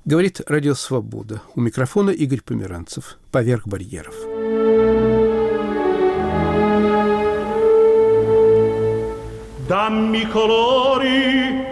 Говорит Радио Свобода. У микрофона Игорь Померанцев. Поверх барьеров. Dammi colori.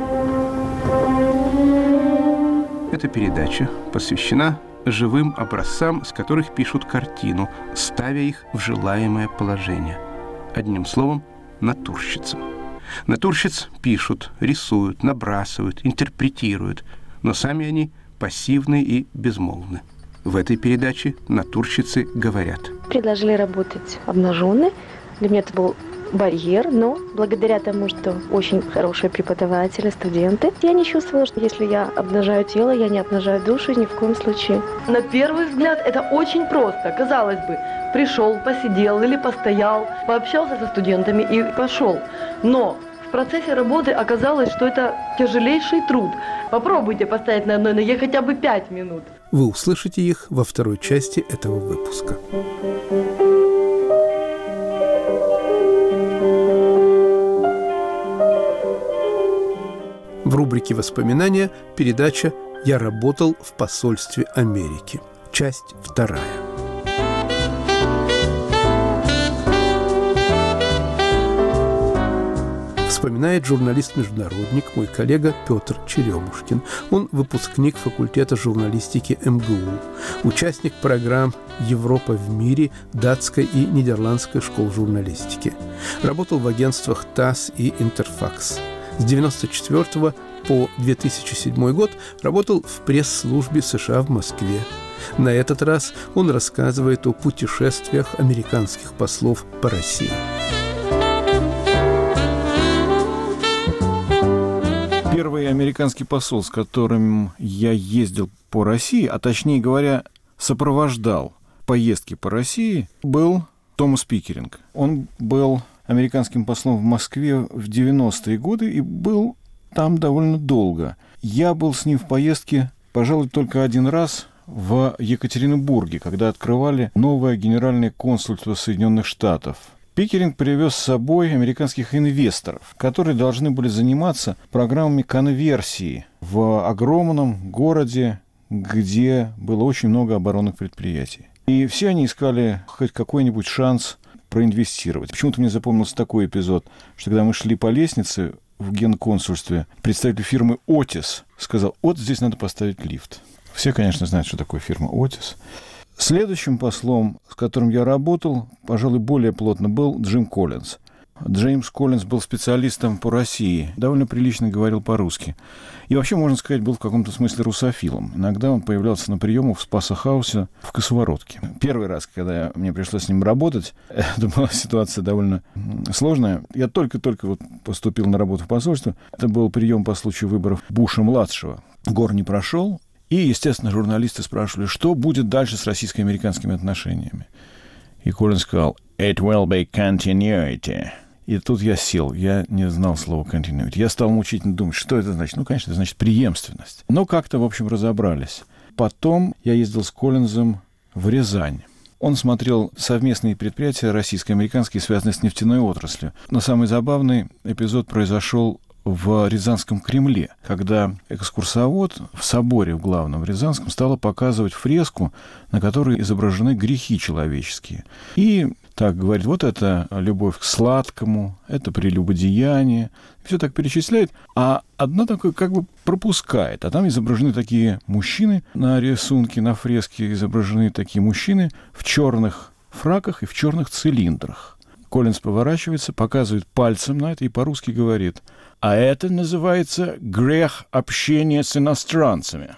Эта передача посвящена живым образцам, с которых пишут картину, ставя их в желаемое положение. Одним словом, натурщицам. Натурщиц пишут, рисуют, набрасывают, интерпретируют, но сами они пассивны и безмолвны. В этой передаче натурщицы говорят. Предложили работать обнаженной. Для меня это был барьер, но благодаря тому, что очень хорошие преподаватели, студенты, я не чувствовала, что если я обнажаю тело, я не обнажаю душу ни в коем случае. На первый взгляд это очень просто. Казалось бы, пришел, посидел или постоял, пообщался со студентами и пошел. Но в процессе работы оказалось, что это тяжелейший труд. Попробуйте постоять на одной ноге хотя бы 5 минут. Вы услышите их во второй части этого выпуска. В рубрике «Воспоминания» передача «Я работал в посольстве Америки». Часть 2. Вспоминает журналист-международник, мой коллега Петр Черемушкин. Он выпускник факультета журналистики МГУ, участник программ «Европа в мире», датской и нидерландской школ журналистики. Работал в агентствах ТАСС и Интерфакс. С 1994 по 2007 год работал в пресс-службе США в Москве. На этот раз он рассказывает о путешествиях американских послов по России. Первый американский посол, с которым я ездил по России, а точнее говоря, сопровождал поездки по России, был Томас Пикеринг. Он был американским послом в Москве в 90-е годы и был там довольно долго. Я был с ним в поездке, пожалуй, только один раз в Екатеринбурге, когда открывали новое генеральное консульство Соединенных Штатов. Пикеринг привез с собой американских инвесторов, которые должны были заниматься программами конверсии в огромном городе, где было очень много оборонных предприятий. И все они искали хоть какой-нибудь шанс проинвестировать. Почему-то мне запомнился такой эпизод, что когда мы шли по лестнице в генконсульстве, представитель фирмы «Отис» сказал: «Вот здесь надо поставить лифт». Все, конечно, знают, что такое фирма «Отис». Следующим послом, с которым я работал, пожалуй, более плотно, был Джим Коллинз. Джеймс Коллинз был специалистом по России, довольно прилично говорил по-русски. И вообще, можно сказать, был в каком-то смысле русофилом. Иногда он появлялся на приемах в Спасо-хаусе в Косоворотке. Первый раз, когда мне пришлось с ним работать, это была ситуация довольно сложная. Я только-только вот поступил на работу в посольство. Это был прием по случаю выборов Буша-младшего. Гор не прошел. И, естественно, журналисты спрашивали, что будет дальше с российско-американскими отношениями. И Коллинз сказал: «It will be continuity». И тут я сел, я не знал слова continuity. Я стал мучительно думать, что это значит. Ну, конечно, это значит преемственность. Но как-то, в общем, разобрались. Потом я ездил с Коллинзом в Рязань. Он смотрел совместные предприятия российско-американские, связанные с нефтяной отраслью. Но самый забавный эпизод произошел в Рязанском Кремле, когда экскурсовод в соборе в главном в Рязанском стала показывать фреску, на которой изображены грехи человеческие. И так говорит: вот это любовь к сладкому, это прелюбодеяние. Все так перечисляет, а одна такое как бы пропускает. А там изображены такие мужчины на рисунке, на фреске изображены такие мужчины в черных фраках и в черных цилиндрах. Коллинз поворачивается, показывает пальцем на это и по-русски говорит: а это называется грех общения с иностранцами.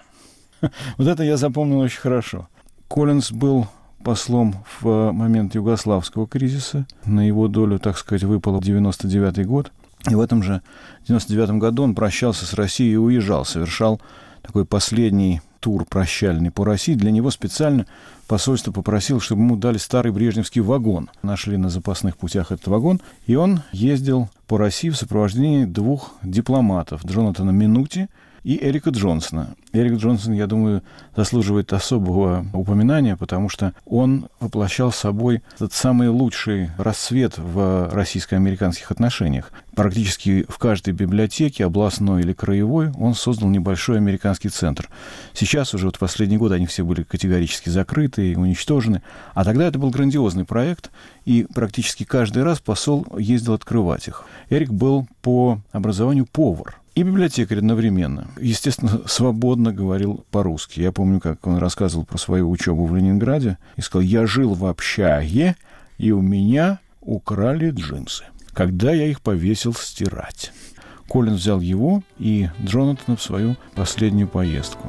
Вот это я запомнил очень хорошо. Коллинз был послом в момент югославского кризиса. На его долю, так сказать, выпал 99-й год. И в этом же 99-м году он прощался с Россией и уезжал, совершал такой последний тур прощальный по России. Для него специально посольство попросило, чтобы ему дали старый брежневский вагон. Нашли на запасных путях этот вагон, и он ездил по России в сопровождении 2 дипломатов: Джонатана Минути и Эрика Джонсона. Эрик Джонсон, я думаю, заслуживает особого упоминания, потому что он воплощал собой этот самый лучший расцвет в российско-американских отношениях. Практически в каждой библиотеке, областной или краевой, он создал небольшой американский центр. Сейчас уже в последние годы они все были категорически закрыты и уничтожены. А тогда это был грандиозный проект, и практически каждый раз посол ездил открывать их. Эрик был по образованию повар и библиотекарь одновременно. Естественно, свободно говорил по-русски. Я помню, как он рассказывал про свою учебу в Ленинграде и сказал: «Я жил в общаге, и у меня украли джинсы, когда я их повесил стирать». Коллинз взял его и Джонатана в свою последнюю поездку.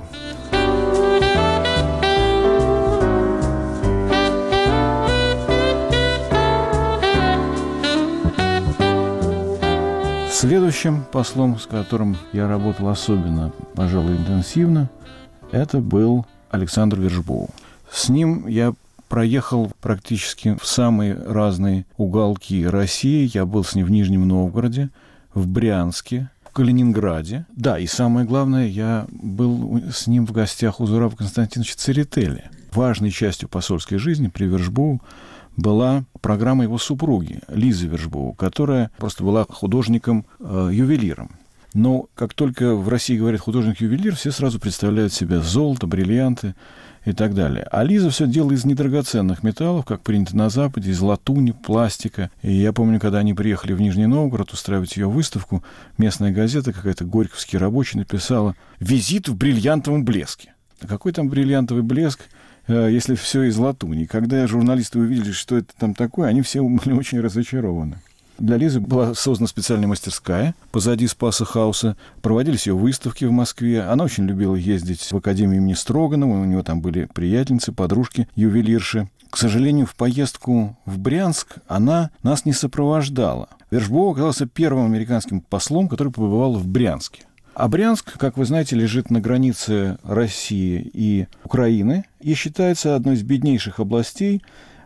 Следующим послом, с которым я работал особенно, пожалуй, интенсивно, это был Александр Вершбоу. С ним я проехал практически в самые разные уголки России. Я был с ним в Нижнем Новгороде, в Брянске, в Калининграде. Да, и самое главное, я был с ним в гостях у Зураба Константиновича Церетели. Важной частью посольской жизни при Вершбоу была программа его супруги, Лизы Вершбоу, которая просто была художником-ювелиром. Но как только в России говорят художник-ювелир, все сразу представляют себе золото, бриллианты и так далее. А Лиза все делала из недрагоценных металлов, как принято на Западе, из латуни, пластика. И я помню, когда они приехали в Нижний Новгород устраивать ее выставку, местная газета, какая-то Горьковский рабочий, написала «Визит в бриллиантовом блеске». Какой там бриллиантовый блеск, если все из латуни? Когда журналисты увидели, что это там такое, они все были очень разочарованы. Для Лизы была создана специальная мастерская позади Спаса Хауса. Проводились ее выставки в Москве. Она очень любила ездить в Академию имени Строганова. У нее там были приятельницы, подружки, ювелирши. К сожалению, в поездку в Брянск она нас не сопровождала. Вершбоу оказался первым американским послом, который побывал в Брянске. А Брянск, как вы знаете, лежит на границе России и Украины и считается одной из беднейших областей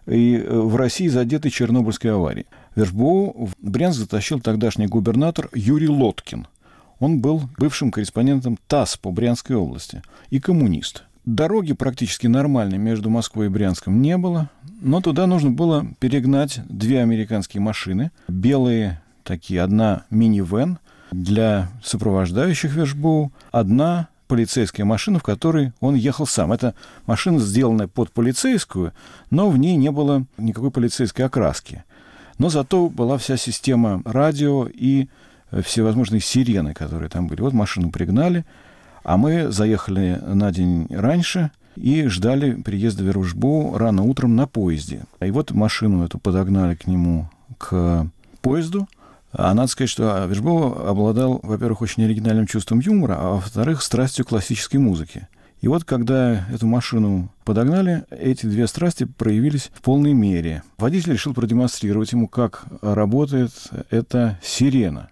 и в России, задетой Чернобыльской аварией. Вершбоу в Брянск затащил тогдашний губернатор Юрий Лоткин. Он был бывшим корреспондентом ТАСС по Брянской области и коммунист. Дороги практически нормальной между Москвой и Брянском не было, но туда нужно было перегнать 2 американские машины, белые такие, одна минивэн для сопровождающих Вершбоу, одна полицейская машина, в которой он ехал сам. Это машина, сделанная под полицейскую, но в ней не было никакой полицейской окраски. Но зато была вся система радио и всевозможные сирены, которые там были. Вот машину пригнали, а мы заехали на день раньше и ждали приезда Вершбоу рано утром на поезде. И вот машину эту подогнали к нему, к поезду. А надо сказать, что Вершбоу обладал, во-первых, очень оригинальным чувством юмора, а во-вторых, страстью классической музыки. И вот, когда эту машину подогнали, эти 2 страсти проявились в полной мере. Водитель решил продемонстрировать ему, как работает эта сирена.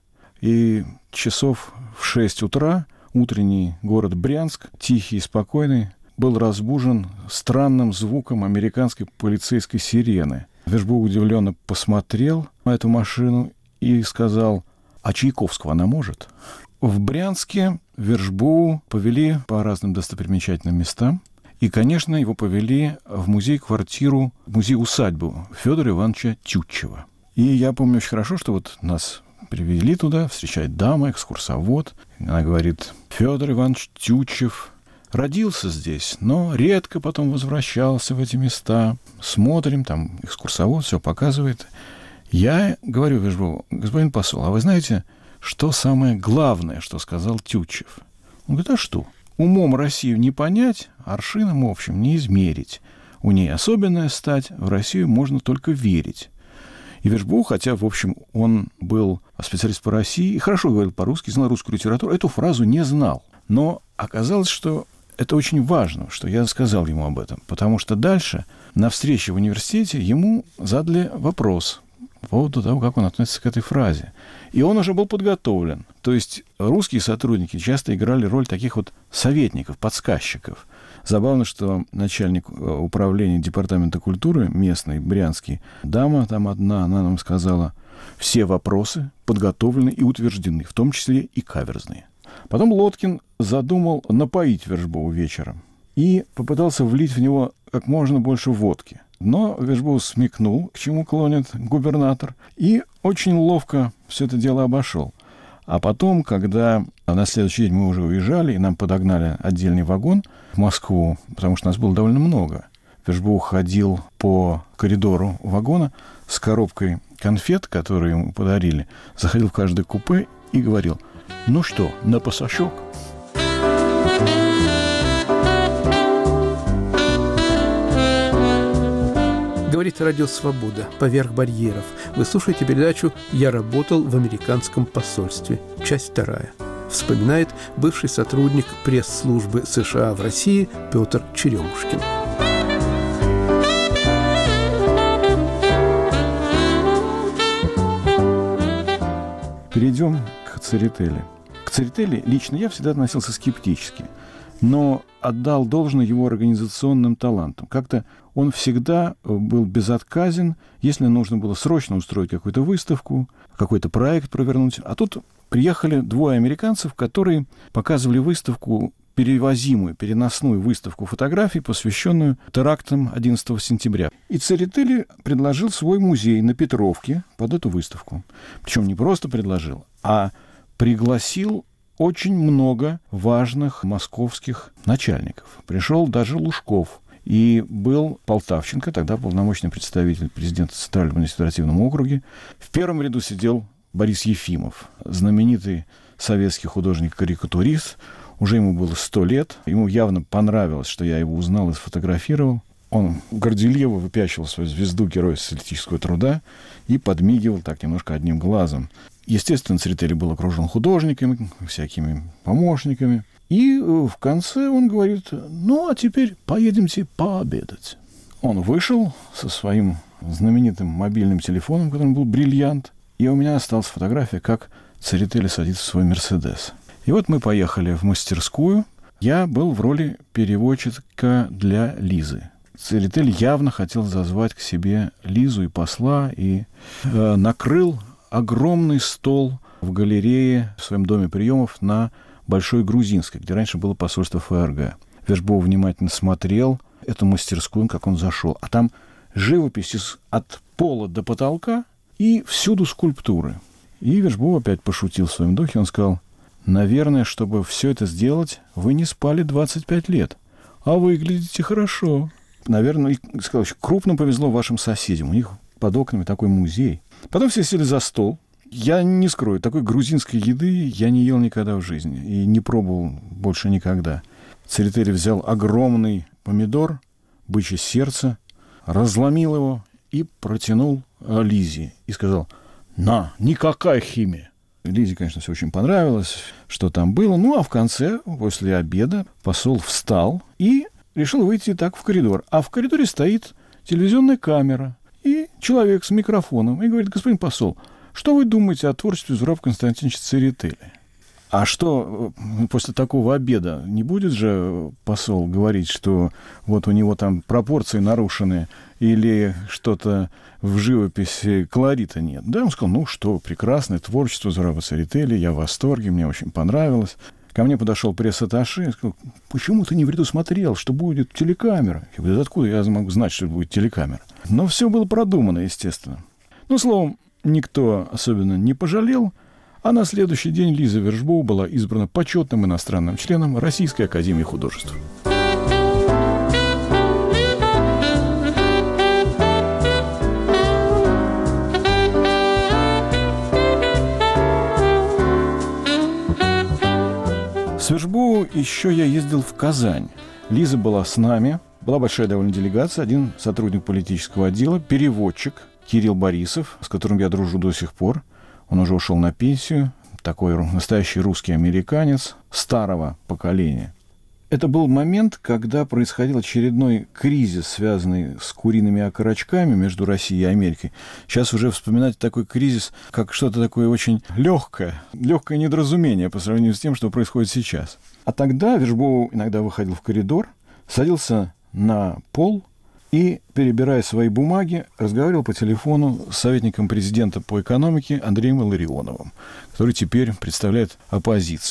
И часов в 6 утра утренний город Брянск, тихий и спокойный, был разбужен странным звуком американской полицейской сирены. Вершбоу удивленно посмотрел на эту машину и сказал: «А Чайковского она может?» В Брянске Вершбоу повели по разным достопримечательным местам. И, конечно, его повели в музей-квартиру, музей-усадьбу Федора Ивановича Тютчева. И я помню очень хорошо, что вот нас привели туда, встречает дама, экскурсовод. Она говорит: Федор Иванович Тютчев родился здесь, но редко потом возвращался в эти места. Смотрим, там экскурсовод все показывает. Я говорю Вершбоу: господин посол, а вы знаете, что самое главное, что сказал Тютчев? Он говорит: а что? Умом Россию не понять, аршином общим не измерить. У ней особенная стать, в Россию можно только верить. И Вершбоу, хотя, в общем, он был специалист по России и хорошо говорил по-русски, знал русскую литературу, эту фразу не знал. Но оказалось, что это очень важно, что я сказал ему об этом, потому что дальше на встрече в университете ему задали вопрос по поводу того, как он относится к этой фразе. И он уже был подготовлен. То есть русские сотрудники часто играли роль таких вот советников, подсказчиков. Забавно, что начальник управления департамента культуры местный, брянский, дама там одна, она нам сказала: все вопросы подготовлены и утверждены, в том числе и каверзные. Потом Лоткин задумал напоить Вержбоу вечером и попытался влить в него как можно больше водки. Но Вержбоу смекнул, к чему клонит губернатор, и очень ловко все это дело обошел. А потом, когда на следующий день мы уже уезжали, и нам подогнали отдельный вагон в Москву, потому что нас было довольно много, Вержбоу ходил по коридору вагона с коробкой конфет, которые ему подарили, заходил в каждое купе и говорил: «Ну что, на пасашок?» Говорит Радио Свобода. Поверх барьеров. Вы слушаете передачу «Я работал в американском посольстве». Часть 2. Вспоминает бывший сотрудник пресс-службы США в России Петр Черемушкин. Перейдем к Церетели. К Церетели лично я всегда относился скептически, но отдал должное его организационным талантам. Как-то он всегда был безотказен, если нужно было срочно устроить какую-то выставку, какой-то проект провернуть. А тут приехали 2 американцев, которые показывали выставку, перевозимую, переносную выставку фотографий, посвященную терактам 11 сентября. И Церетели предложил свой музей на Петровке под эту выставку. Причем не просто предложил, а пригласил очень много важных московских начальников. Пришел даже Лужков. И был Полтавченко, тогда полномочный представитель президента Центрального административного округа. В первом ряду сидел Борис Ефимов, знаменитый советский художник-карикатурист. Уже ему было 100 лет. Ему явно понравилось, что я его узнал и сфотографировал. Он горделиво выпячивал свою звезду Героя социалистического труда и подмигивал так немножко одним глазом. Естественно, Церетели был окружен художниками, всякими помощниками. И в конце он говорит: «Ну, а теперь поедемте пообедать». Он вышел со своим знаменитым мобильным телефоном, которым был бриллиант, и у меня осталась фотография, как Церетели садится в свой «Мерседес». И вот мы поехали в мастерскую. Я был в роли переводчика для Лизы. Церетели явно хотел зазвать к себе Лизу и посла, и накрыл огромный стол в галерее в своем доме приемов на Большой Грузинской, где раньше было посольство ФРГ. Вержбоу внимательно смотрел эту мастерскую, как он зашел. А там живопись от пола до потолка и всюду скульптуры. И Вержбоу опять пошутил в своем духе. Он сказал: «Наверное, чтобы все это сделать, вы не спали 25 лет. А выглядите хорошо». Наверное, сказал, еще крупно повезло вашим соседям. У них под окнами такой музей. Потом все сели за стол. Я не скрою, такой грузинской еды я не ел никогда в жизни. И не пробовал больше никогда. Церетели взял огромный помидор, бычье сердце, разломил его и протянул Лизе. И сказал: «На, никакая химия». Лизе, конечно, все очень понравилось, что там было. Ну, а в конце, после обеда, посол встал и решил выйти так в коридор. А в коридоре стоит телевизионная камера и человек с микрофоном. И говорит: «Господин посол, что вы думаете о творчестве Зураба Константиновича Церетели?» А что, после такого обеда не будет же посол говорить, что вот у него там пропорции нарушены или что-то в живописи колорита нет? Да, он сказал: «Ну что, прекрасное творчество Зураба Церетели, я в восторге, мне очень понравилось». Ко мне подошел пресс-атташе и сказал: «Почему ты не предусмотрел, что будет телекамера?» Я говорю: «Откуда я могу знать, что будет телекамера?» Но все было продумано, естественно. Ну, словом, никто особенно не пожалел, а на следующий день Лиза Вержбоу была избрана почетным иностранным членом Российской академии художеств. С Вержбоу еще я ездил в Казань. Лиза была с нами, была большая довольно делегация, один сотрудник политического отдела, переводчик Кирилл Борисов, с которым я дружу до сих пор. Он уже ушел на пенсию, такой настоящий русский американец старого поколения. Это был момент, когда происходил очередной кризис, связанный с куриными окорочками между Россией и Америкой. Сейчас уже вспоминать такой кризис, как что-то такое очень легкое недоразумение по сравнению с тем, что происходит сейчас. А тогда Вержбоу иногда выходил в коридор, садился на пол и, перебирая свои бумаги, разговаривал по телефону с советником президента по экономике Андреем Илларионовым, который теперь представляет оппозицию.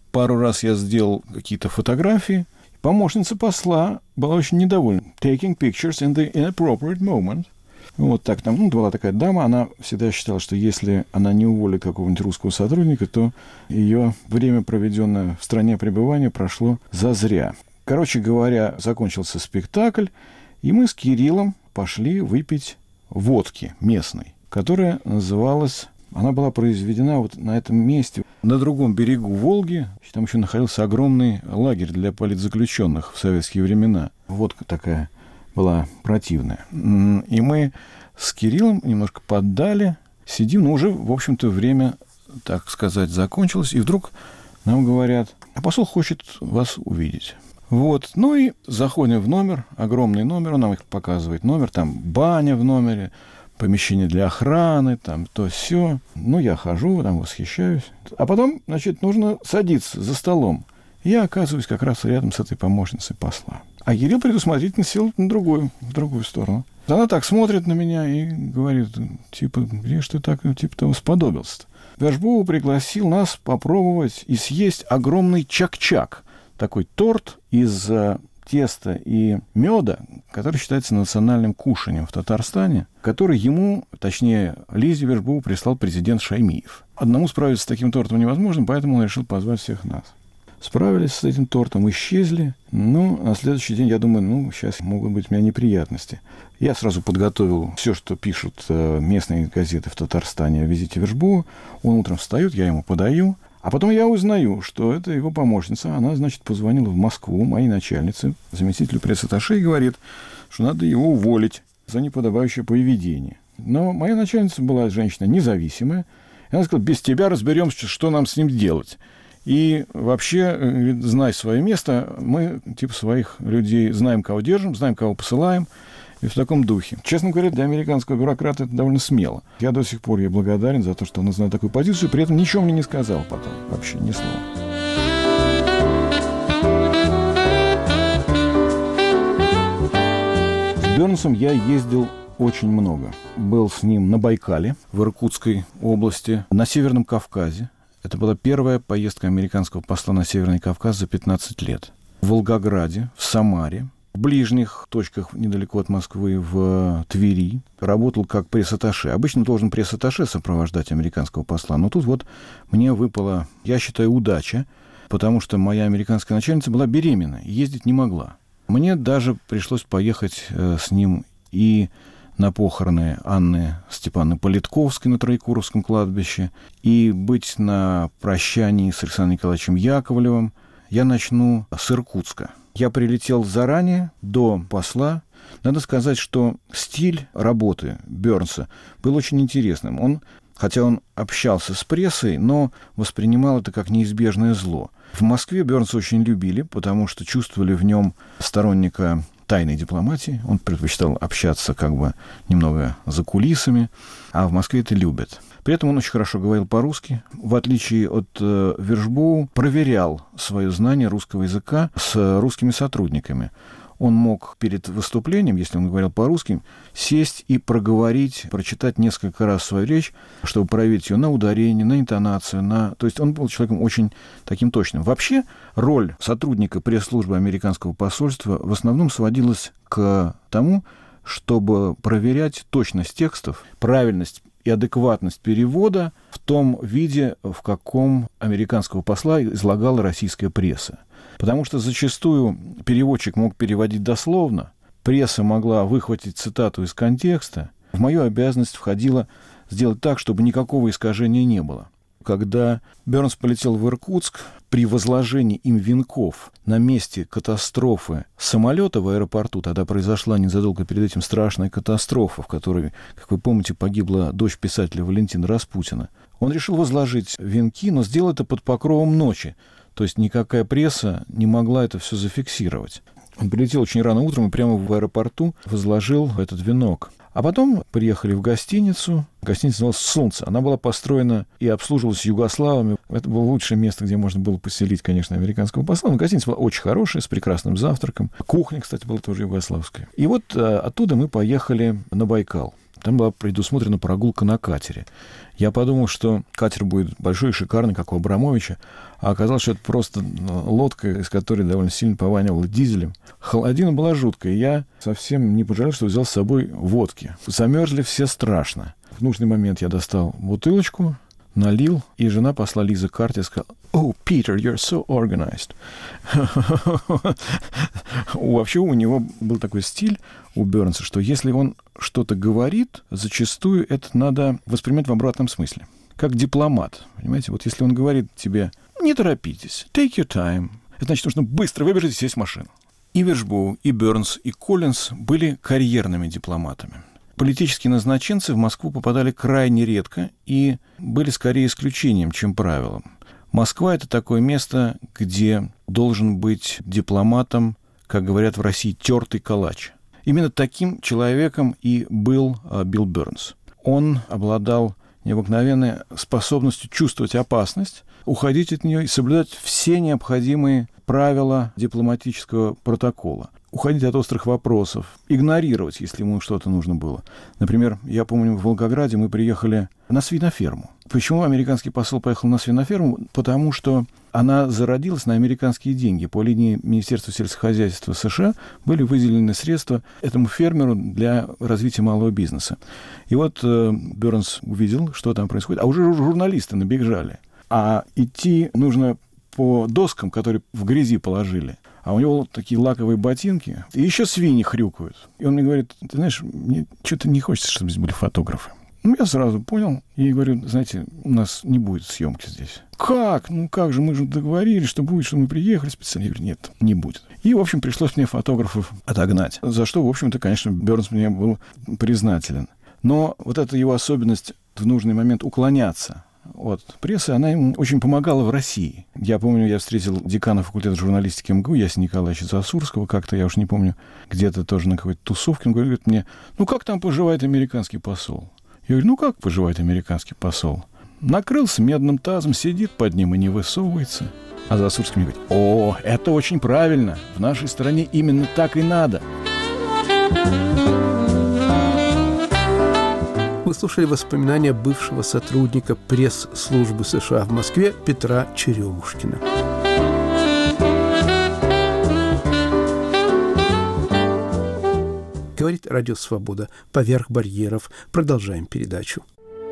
Пару раз я сделал какие-то фотографии. Помощница посла была очень недовольна. Taking pictures in the inappropriate moment. Вот так там, была такая дама, она всегда считала, что если она не уволит какого-нибудь русского сотрудника, то ее время, проведенное в стране пребывания, прошло зазря. Короче говоря, закончился спектакль, и мы с Кириллом пошли выпить водки местной, которая называлась... Она была произведена вот на этом месте, на другом берегу Волги. Там еще находился огромный лагерь для политзаключенных в советские времена. Водка такая была противная. И мы с Кириллом немножко поддали, сидим, но уже, в общем-то, время, так сказать, закончилось. И вдруг нам говорят: а посол хочет вас увидеть. Вот. Ну и заходим в номер, огромный номер, он нам их показывает. Номер, там баня в номере, помещение для охраны, там то-сё. Ну, я хожу, там восхищаюсь. А потом, значит, нужно садиться за столом. Я оказываюсь как раз рядом с этой помощницей посла. А Кирилл предусмотрительно сел в другую сторону. Она так смотрит на меня и говорит, типа, где ж ты так, типа, того сподобился-то? Вершбоу пригласил нас попробовать и съесть огромный чак-чак. Такой торт из теста и меда, который считается национальным кушанием в Татарстане, который ему, точнее, Лизе Вершбоу прислал президент Шаймиев. Одному справиться с таким тортом невозможно, поэтому он решил позвать всех нас. Справились с этим тортом, исчезли. Ну, на следующий день я думаю, сейчас могут быть у меня неприятности. Я сразу подготовил все, что пишут местные газеты в Татарстане о визите Вершбоу. Он утром встает, я ему подаю. А потом я узнаю, что это его помощница. Она, значит, позвонила в Москву моей начальнице, заместителю пресс-атташе, и говорит, что надо его уволить за неподобающее поведение. Но моя начальница была женщина независимая. И она сказала, без тебя разберемся, что нам с ним делать. И вообще, знай свое место, мы, типа, своих людей знаем, кого держим, знаем, кого посылаем, и в таком духе. Честно говоря, для американского бюрократа это довольно смело. Я до сих пор ей благодарен за то, что он знает такую позицию, при этом ничего мне не сказал потом, вообще ни слова. С Бернсом я ездил очень много. Был с ним на Байкале, в Иркутской области, на Северном Кавказе. Это была первая поездка американского посла на Северный Кавказ за 15 лет. В Волгограде, в Самаре, в ближних точках недалеко от Москвы, в Твери. Работал как пресс-атташе. Обычно должен пресс-атташе сопровождать американского посла. Но тут вот мне выпала, я считаю, удача, потому что моя американская начальница была беременна и ездить не могла. Мне даже пришлось поехать с ним и на похороны Анны Степановны Политковской на Троекуровском кладбище, и быть на прощании с Александром Николаевичем Яковлевым. Я начну с Иркутска. Я прилетел заранее, до посла. Надо сказать, что стиль работы Бернса был очень интересным. Хотя он общался с прессой, но воспринимал это как неизбежное зло. В Москве Бернса очень любили, потому что чувствовали в нем сторонника тайной дипломатии. Он предпочитал общаться как бы немного за кулисами, а в Москве это любят. При этом он очень хорошо говорил по-русски. В отличие от Вершбоу, проверял свое знание русского языка с русскими сотрудниками. Он мог перед выступлением, если он говорил по-русски, сесть и проговорить, прочитать несколько раз свою речь, чтобы проверить ее на ударение, на интонацию. То есть он был человеком очень таким точным. Вообще, роль сотрудника пресс-службы американского посольства в основном сводилась к тому, чтобы проверять точность текстов, правильность и адекватность перевода в том виде, в каком американского посла излагала российская пресса. Потому что зачастую переводчик мог переводить дословно, пресса могла выхватить цитату из контекста. В мою обязанность входило сделать так, чтобы никакого искажения не было. Когда Бернс полетел в Иркутск, при возложении им венков на месте катастрофы самолета в аэропорту, тогда произошла незадолго перед этим страшная катастрофа, в которой, как вы помните, погибла дочь писателя Валентина Распутина, он решил возложить венки, но сделал это под покровом ночи. То есть никакая пресса не могла это все зафиксировать. Он прилетел очень рано утром и прямо в аэропорту возложил этот венок. А потом приехали в гостиницу. Гостиница называлась «Солнце». Она была построена и обслуживалась югославами. Это было лучшее место, где можно было поселить, конечно, американского посла. Но гостиница была очень хорошая, с прекрасным завтраком. Кухня, кстати, была тоже югославская. И вот оттуда мы поехали на Байкал. Там была предусмотрена прогулка на катере. Я подумал, что катер будет большой и шикарный, как у Абрамовича, а оказалось, что это просто лодка, из которой довольно сильно пованивало дизелем. Холодина была жуткая, и я совсем не пожалел, что взял с собой водки. Замерзли все страшно. В нужный момент я достал бутылочку, налил, и жена посла Лиза карте и сказала: «Oh, Peter, you're so organized». Вообще у него был такой стиль, у Бернса, что если он что-то говорит, зачастую это надо воспринимать в обратном смысле. Как дипломат, понимаете? Вот если он говорит тебе: «Не торопитесь, take your time», это значит, нужно быстро выбежать и сесть в машину. И Вершбоу, и Бернс, и Коллинз были карьерными дипломатами. Политические назначенцы в Москву попадали крайне редко и были скорее исключением, чем правилом. Москва — это такое место, где должен быть дипломатом, как говорят в России, тертый калач. Именно таким человеком и был Билл Бернс. Он обладал необыкновенной способностью чувствовать опасность, уходить от нее и соблюдать все необходимые правила дипломатического протокола. Уходить от острых вопросов, игнорировать, если ему что-то нужно было. Например, я помню, в Волгограде мы приехали на свиноферму. Почему американский посол поехал на свиноферму? Потому что она зародилась на американские деньги. По линии Министерства сельскохозяйства США были выделены средства этому фермеру для развития малого бизнеса. И вот Бернс увидел, что там происходит, а уже журналисты набежали. А идти нужно по доскам, которые в грязи положили. А у него такие лаковые ботинки, и еще свиньи хрюкают. И он мне говорит: «Ты знаешь, мне что-то не хочется, чтобы здесь были фотографы». Ну, я сразу понял и говорю: «Знаете, у нас не будет съемки здесь». «Как? Ну, как же, мы же договорились, что будет, что мы приехали специально». Я говорю: «Нет, не будет». И, в общем, пришлось мне фотографов отогнать. За что, в общем-то, конечно, Бернс мне был признателен. Но вот эта его особенность в нужный момент уклоняться от прессы, она ему очень помогала в России. Я помню, я встретил декана факультета журналистики МГУ, Ясения Николаевича Засурского, как-то, я уж не помню, где-то тоже на какой-то тусовке. Он говорит мне: «Ну, как там поживает американский посол?» Я говорю: «Ну, как поживает американский посол? Накрылся медным тазом, сидит под ним и не высовывается». А Засурский мне говорит: «О, это очень правильно. В нашей стране именно так и надо». Вы слушали воспоминания бывшего сотрудника пресс-службы США в Москве Петра Черемушкина. Говорит Радио Свобода. Поверх барьеров. Продолжаем передачу.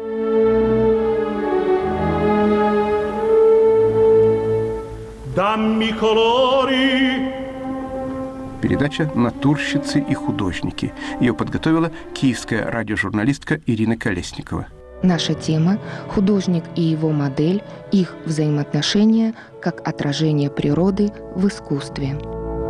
Dammi colori. Передача «Натурщицы и художники». Ее подготовила киевская радиожурналистка Ирина Колесникова. Наша тема – художник и его модель, их взаимоотношения как отражение природы в искусстве.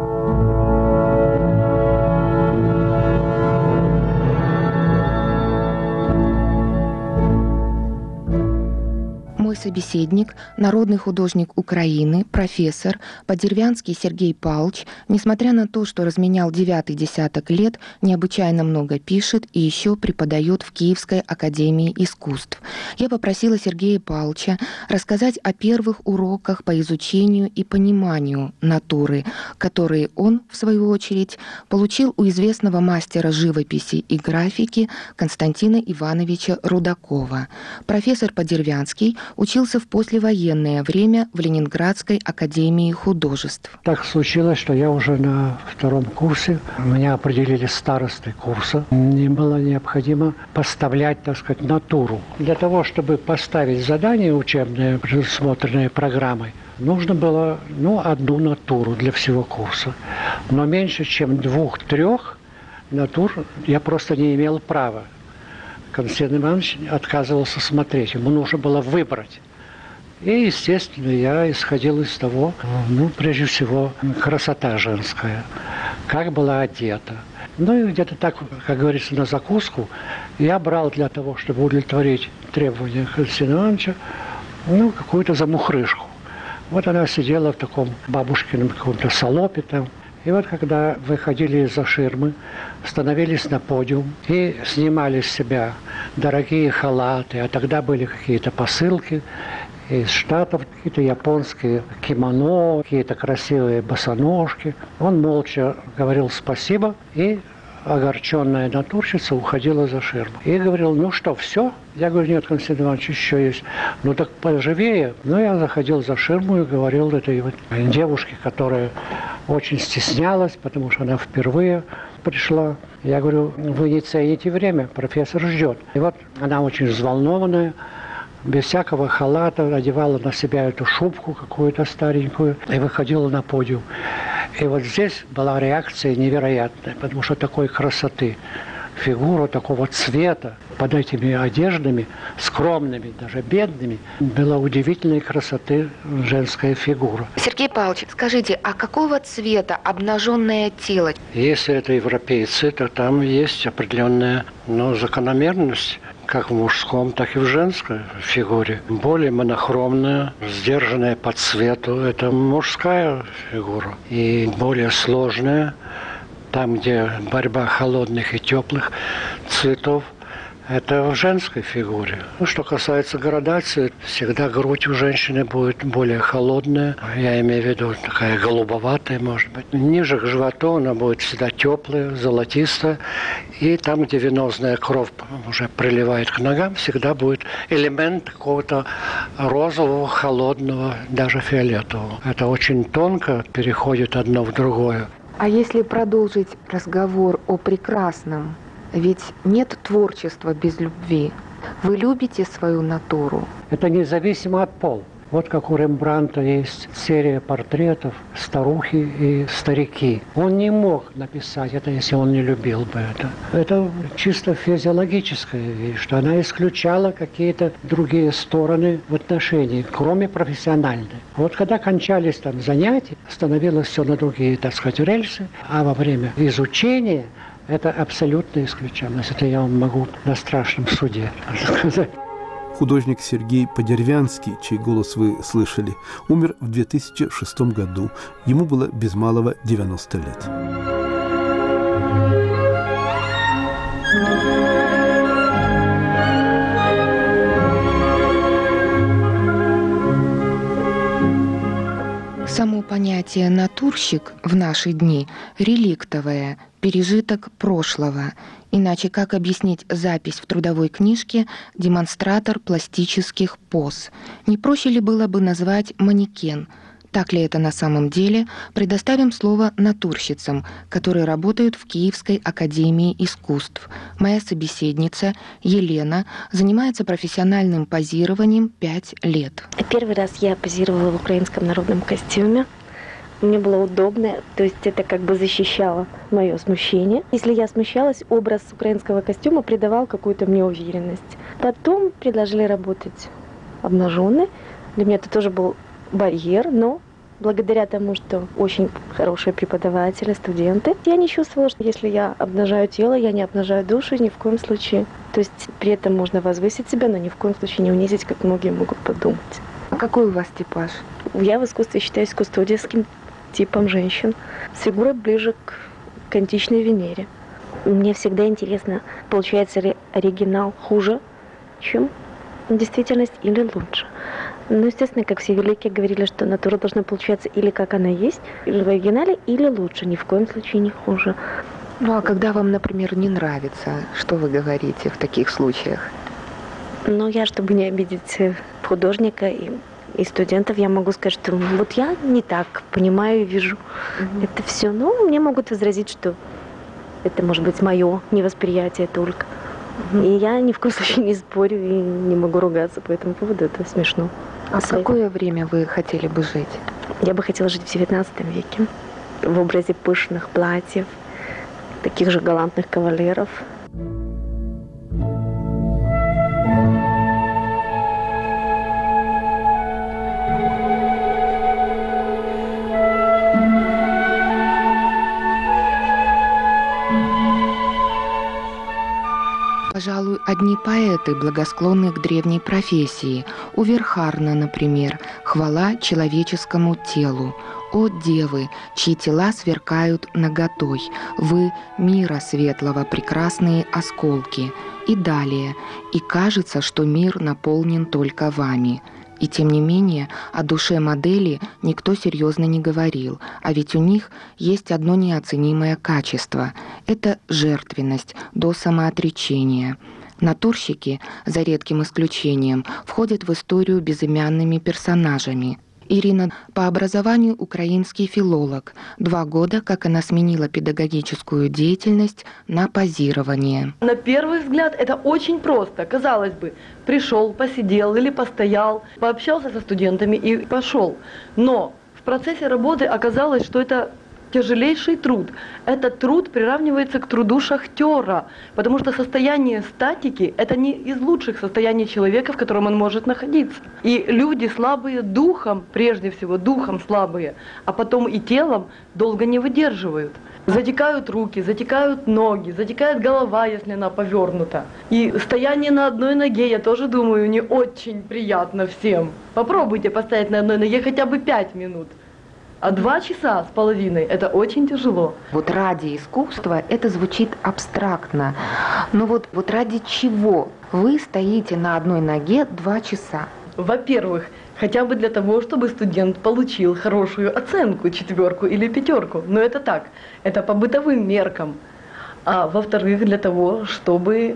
Мой собеседник, народный художник Украины, профессор Подервянский Сергей Павлович, несмотря на то, что разменял 9-й десяток лет, необычайно много пишет и еще преподает в Киевской академии искусств. Я попросила Сергея Павловича рассказать о первых уроках по изучению и пониманию натуры, которые он, в свою очередь, получил у известного мастера живописи и графики Константина Ивановича Рудакова. Профессор Подервянский учился в послевоенное время в Ленинградской академии художеств. Так случилось, что я уже на 2-м курсе, меня определили старостой курса. Мне было необходимо поставлять, так сказать, натуру. Для того, чтобы поставить задание учебное, предусмотренное программой, нужно было, одну натуру для всего курса. Но меньше, чем 2-3 натур я просто не имел права. Константин Иванович отказывался смотреть, ему нужно было выбрать. И, естественно, я исходил из того, прежде всего, красота женская, как была одета. Ну и где-то так, как говорится, на закуску я брал для того, чтобы удовлетворить требования Константина Ивановича, какую-то замухрышку. Вот она сидела в таком бабушкином каком-то салопе там. И вот когда выходили из-за ширмы, становились на подиум и снимали с себя дорогие халаты, а тогда были какие-то посылки из Штатов, какие-то японские кимоно, какие-то красивые босоножки. Он молча говорил спасибо и огорченная натурщица уходила за ширму. И говорил, ну что, все? Я говорю, нет, Константин Иванович, еще есть. Ну так поживее. Ну я заходил за ширму и говорил этой вот девушке, которая очень стеснялась, потому что она впервые пришла. Я говорю, вы не цените время, профессор ждет. И вот она очень взволнованная, без всякого халата, одевала на себя эту шубку какую-то старенькую и выходила на подиум. И вот здесь была реакция невероятная, потому что такой красоты, фигура такого цвета под этими одеждами, скромными, даже бедными, была удивительной красоты женская фигура. Сергей Павлович, скажите, а какого цвета обнаженное тело? Если это европейцы, то там есть определенная закономерность, как в мужском, так и в женской фигуре. Более монохромная, сдержанная по цвету – это мужская фигура. И более сложная, там, где борьба холодных и теплых цветов, это в женской фигуре. Что касается градации, всегда грудь у женщины будет более холодная. Я имею в виду такая голубоватая, может быть. Ниже к животу она будет всегда теплая, золотистая. И там, где венозная кровь уже приливает к ногам, всегда будет элемент какого-то розового, холодного, даже фиолетового. Это очень тонко переходит одно в другое. А если продолжить разговор о прекрасном, ведь нет творчества без любви. Вы любите свою натуру? Это независимо от пола. Вот как у Рембрандта есть серия портретов «Старухи и старики». Он не мог написать это, если он не любил бы это. Это чисто физиологическая вещь, что она исключала какие-то другие стороны в отношении, кроме профессиональной. Вот когда кончались там занятия, становилось все на другие, так сказать, рельсы, а во время изучения это абсолютно исключалось. Это я вам могу на страшном суде сказать. Художник Сергей Подервянский, чей голос вы слышали, умер в 2006 году. Ему было без малого 90 лет. Само понятие «натурщик» в наши дни реликтовое, пережиток прошлого. Иначе как объяснить запись в трудовой книжке «демонстратор пластических поз»? Не проще ли было бы назвать «манекен»? Так ли это на самом деле? Предоставим слово натурщицам, которые работают в Киевской академии искусств. Моя собеседница Елена занимается профессиональным позированием 5 лет. Первый раз я позировала в украинском народном костюме. Мне было удобно, то есть это как бы защищало мое смущение. Если я смущалась, образ украинского костюма придавал какую-то мне уверенность. Потом предложили работать обнаженной. Для меня это тоже был барьер, но благодаря тому, что очень хорошие преподаватели, студенты, я не чувствовала, что если я обнажаю тело, я не обнажаю душу ни в коем случае. То есть при этом можно возвысить себя, но ни в коем случае не унизить, как многие могут подумать. А какой у вас типаж? Я в искусстве считаюсь кустодиевским типом женщин, с фигурой ближе к античной Венере. Мне всегда интересно, получается ли оригинал хуже, чем действительность, или лучше. Ну, естественно, как все великие говорили, что натура должна получаться или как она есть, или в оригинале, или лучше, ни в коем случае не хуже. Ну, а когда вам, например, не нравится, что вы говорите в таких случаях? Ну, я, чтобы не обидеть художника и студентов, я могу сказать, что вот я не так понимаю и вижу это все. Но мне могут возразить, что это может быть мое невосприятие только. И я ни в коем случае не спорю и не могу ругаться по этому поводу. Это смешно. А в какое время вы хотели бы жить? Я бы хотела жить в XIX веке. В образе пышных платьев, таких же галантных кавалеров. Пожалуй, одни поэты благосклонны к древней профессии. У Верхарна, например, «Хвала человеческому телу». «О, девы, чьи тела сверкают наготой, вы мира светлого прекрасные осколки». И далее «И кажется, что мир наполнен только вами». И тем не менее, о душе модели никто серьезно не говорил, а ведь у них есть одно неоценимое качество. это жертвенность до самоотречения. Натурщики, за редким исключением, входят в историю безымянными персонажами. Ирина по образованию украинский филолог. 2 года, как она сменила педагогическую деятельность на позирование. На первый взгляд это очень просто. Казалось бы, пришел, посидел или постоял, пообщался со студентами и пошел. Но в процессе работы оказалось, что это тяжелейший труд. Этот труд приравнивается к труду шахтера, потому что состояние статики – это не из лучших состояний человека, в котором он может находиться. И люди слабые духом, прежде всего духом слабые, а потом и телом, долго не выдерживают. Затекают руки, затекают ноги, затекает голова, если она повернута. И стояние на одной ноге, я тоже думаю, не очень приятно всем. Попробуйте постоять на одной ноге хотя бы 5 минут. А 2 часа с половиной – это очень тяжело. Вот ради искусства это звучит абстрактно. Но вот ради чего вы стоите на одной ноге 2 часа? Во-первых, хотя бы для того, чтобы студент получил хорошую оценку, 4 или 5. Но это так, это по бытовым меркам. А во-вторых, для того, чтобы,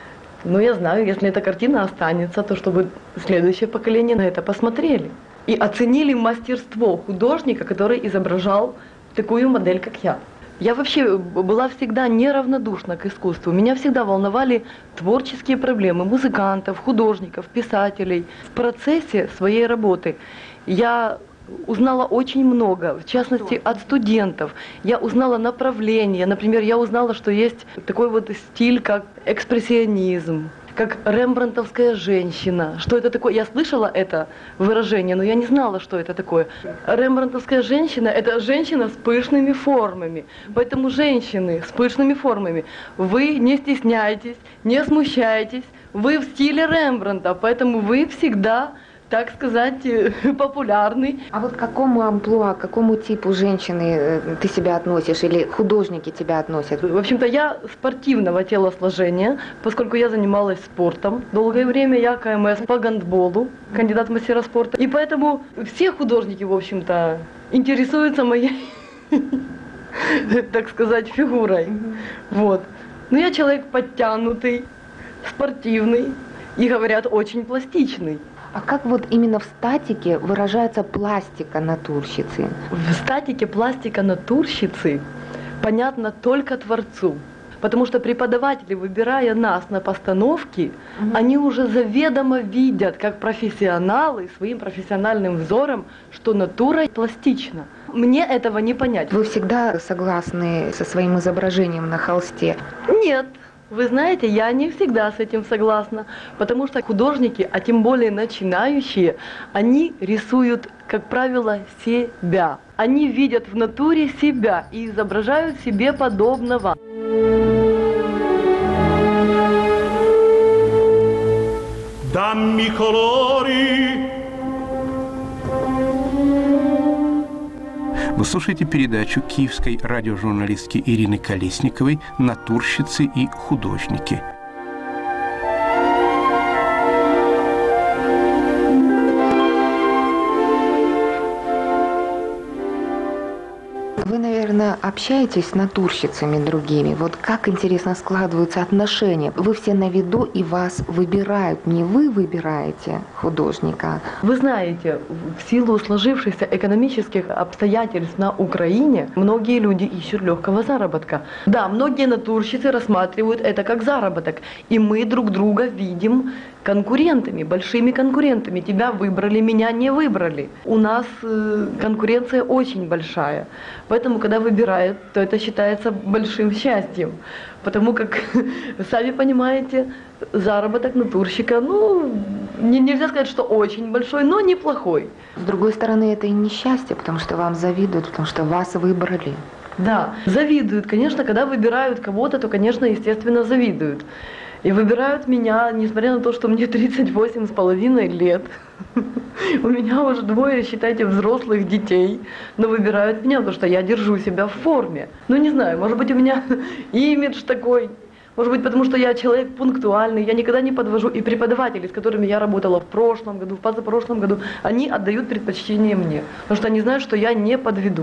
я знаю, если эта картина останется, то чтобы следующее поколение на это посмотрели. И оценили мастерство художника, который изображал такую модель, как я. Я вообще была всегда неравнодушна к искусству. Меня всегда волновали творческие проблемы музыкантов, художников, писателей. В процессе своей работы я узнала очень много, в частности, от студентов. Я узнала направление. Например, я узнала, что есть такой вот стиль, как экспрессионизм, как рембрандтовская женщина. Что это такое? Я слышала это выражение, но я не знала, что это такое. Рембрандтовская женщина – это женщина с пышными формами. Поэтому женщины с пышными формами, вы не стесняйтесь, не смущайтесь, вы в стиле Рембрандта, поэтому вы всегда, так сказать, популярный. А вот к какому амплуа, к какому типу женщины ты себя относишь или художники тебя относят? В общем-то, я спортивного телосложения, поскольку я занималась спортом долгое время, я КМС по гандболу, кандидат в мастера спорта. И поэтому все художники, в общем-то, интересуются моей, так сказать, фигурой. Вот. Но я человек подтянутый, спортивный и, говорят, очень пластичный. А как вот именно в статике выражается пластика натурщицы? В статике пластика натурщицы понятна только Творцу. Потому что преподаватели, выбирая нас на постановки, они уже заведомо видят, как профессионалы, своим профессиональным взором, что натура пластична. Мне этого не понять. Вы всегда согласны со своим изображением на холсте? Нет. Вы знаете, я не всегда с этим согласна, потому что художники, а тем более начинающие, они рисуют, как правило, себя. Они видят в натуре себя и изображают себе подобного. Dammi colori. Вы слушаете передачу киевской радиожурналистки Ирины Колесниковой «Натурщицы и художники». Вы, наверное, общаетесь с натурщицами другими. Вот как, интересно, складываются отношения? Вы все на виду, и вас выбирают. Не вы выбираете художника. Вы знаете, в силу сложившихся экономических обстоятельств на Украине, многие люди ищут легкого заработка. Да, многие натурщицы рассматривают это как заработок. И мы друг друга видим конкурентами, большими конкурентами. Тебя выбрали, меня не выбрали. У нас конкуренция очень большая. Поэтому, когда выбирают, то это считается большим счастьем. Потому как, сами понимаете, заработок натурщика, нельзя сказать, что очень большой, но неплохой. С другой стороны, это и несчастье, потому что вам завидуют, потому что вас выбрали. Да, завидуют. Конечно, когда выбирают кого-то, то, конечно, естественно, завидуют. И выбирают меня, несмотря на то, что мне 38,5 лет. У меня уже 2, считайте, взрослых детей. Но выбирают меня, потому что я держу себя в форме. Не знаю, может быть, у меня имидж такой. Может быть, потому что я человек пунктуальный, я никогда не подвожу. И преподаватели, с которыми я работала в прошлом году, в позапрошлом году, они отдают предпочтение мне. Потому что они знают, что я не подведу.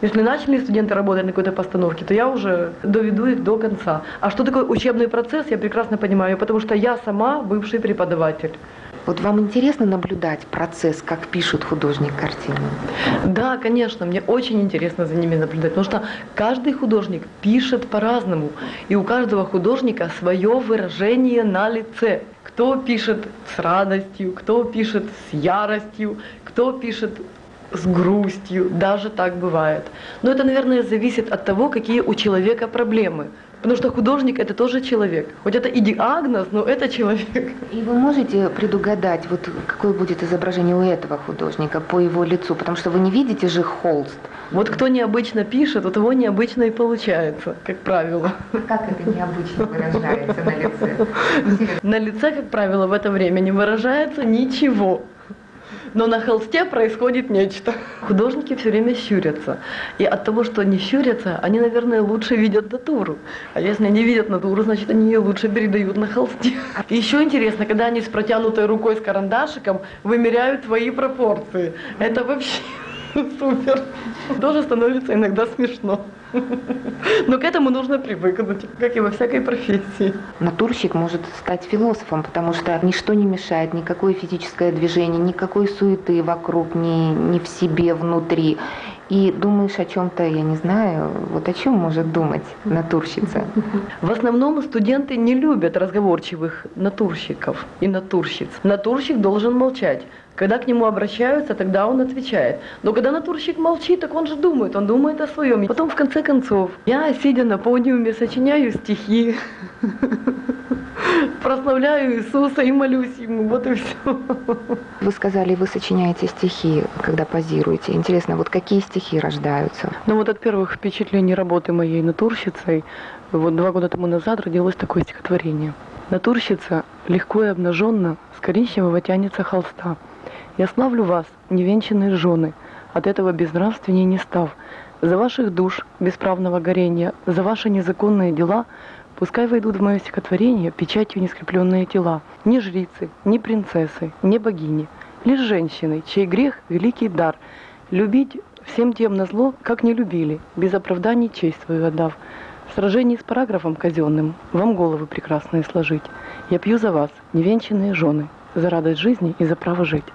Если начали студенты работать на какой-то постановке, то я уже доведу их до конца. А что такое учебный процесс, я прекрасно понимаю, потому что я сама бывший преподаватель. Вот вам интересно наблюдать процесс, как пишет художник картину? Да, конечно, мне очень интересно за ними наблюдать, потому что каждый художник пишет по-разному, и у каждого художника свое выражение на лице. Кто пишет с радостью, кто пишет с яростью, кто пишет с грустью, даже так бывает. Но это, наверное, зависит от того, какие у человека проблемы. Потому что художник – это тоже человек. Хоть это и диагноз, но это человек. И вы можете предугадать, вот какое будет изображение у этого художника по его лицу? Потому что вы не видите же холст. Вот кто необычно пишет, у того необычно и получается, как правило. Как это необычно выражается на лице? На лице, как правило, в это время не выражается ничего. Но на холсте происходит нечто. Художники все время щурятся. И от того, что они щурятся, они, наверное, лучше видят натуру. А если они видят натуру, значит, они ее лучше передают на холсте. И еще интересно, когда они с протянутой рукой с карандашиком вымеряют твои пропорции. Это вообще супер. Тоже становится иногда смешно. Но к этому нужно привыкнуть, как и во всякой профессии. Натурщик может стать философом, потому что ничто не мешает, никакое физическое движение, никакой суеты вокруг, ни в себе, внутри. И думаешь о чем-то, я не знаю, вот о чем может думать натурщица? В основном студенты не любят разговорчивых натурщиков и натурщиц. Натурщик должен молчать. Когда к нему обращаются, тогда он отвечает. Но когда натурщик молчит, так он же думает, он думает о своем. Потом, в конце концов, я, сидя на подиуме, сочиняю стихи, прославляю Иисуса и молюсь Ему, вот и все. Вы сказали, вы сочиняете стихи, когда позируете. Интересно, вот какие стихи рождаются? Ну вот от первых впечатлений работы моей натурщицей, вот 2 года тому назад родилось такое стихотворение. Натурщица легко и обнаженно с коричневого тянется холста. Я славлю вас, невенчанные жены, от этого безнравственней не став. За ваших душ бесправного горения, за ваши незаконные дела, пускай войдут в мое стихотворение печатью нескрепленные тела. Ни жрицы, ни принцессы, ни богини, лишь женщины, чей грех – великий дар. Любить всем тем назло, как не любили, без оправданий честь свою отдав. В сражении с параграфом казенным вам головы прекрасные сложить. Я пью за вас, невенчанные жены, за радость жизни и за право жить.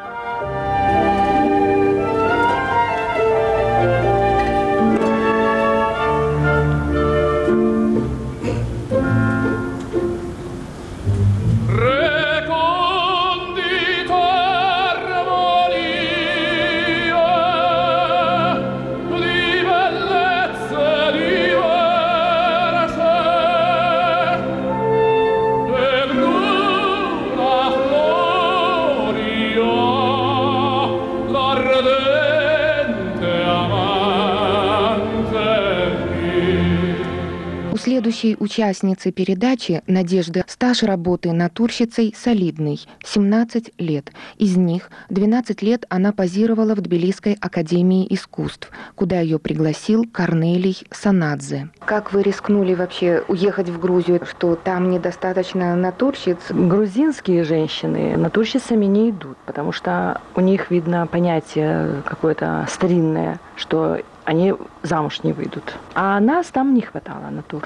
Следующей участницей передачи Надежды стаж работы натурщицей солидный – 17 лет. Из них 12 лет она позировала в Тбилисской академии искусств, куда ее пригласил Корнелий Санадзе. Как вы рискнули вообще уехать в Грузию, что там недостаточно натурщиц? Грузинские женщины натурщицами не идут, потому что у них, видно, понятие какое-то старинное, что они замуж не выйдут. А нас там не хватало натур.